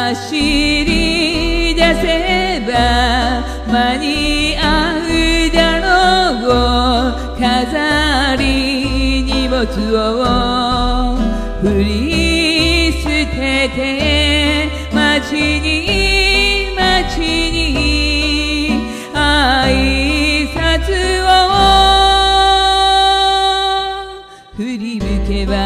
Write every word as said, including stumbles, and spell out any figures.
走り出せば間に合うだろう。飾り荷物を振り捨てて街に街に挨拶を振り向けば